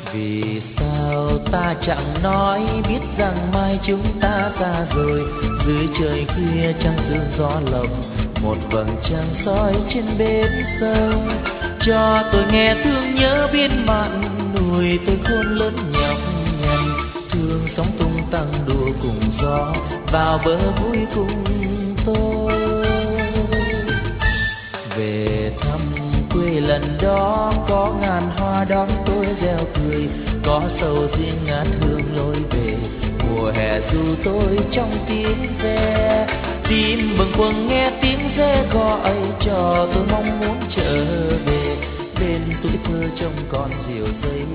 Vì sao ta chẳng nói biết rằng mai chúng ta xa rồi, dưới trời khuya trăng sương gió lộng, một vầng trăng soi trên bến sông. Cho tôi nghe thương nhớ biên mặn, nuôi tôi khôn lớn nhọc nhằn, thương sóng tung tăng đùa cùng gió, vào bờ vui cùng tôi. Về thăm quê lần đó có ngàn hoa đón tôi reo cười, có sầu riêng ngát hương lối về, mùa hè du tôi trong tiếng ve. Tim bâng khuâng nghe tiếng ve gọi cho tôi mong muốn trở về, bên tuổi thơ trông con diều dây.